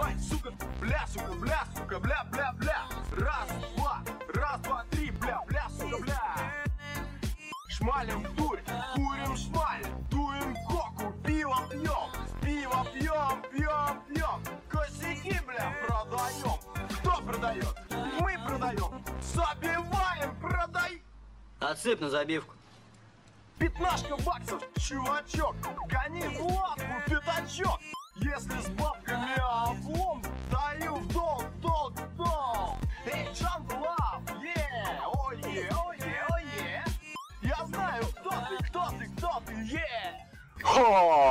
Давай, сука, сука, бля. Раз, два, три, бля, сука, бля. Шмалим дурь, курим шмаль, дуем коку, пиво пьем. Косяки, бля, продаем. Кто продает? Мы продаем. Забиваем, продаем. Отсыпь на забивку. 15 баксов, чувачок, гони в лавку, пятачок. Если с бабками облом, даю в долг. Эй, Джамблав, ое. Я знаю, кто ты,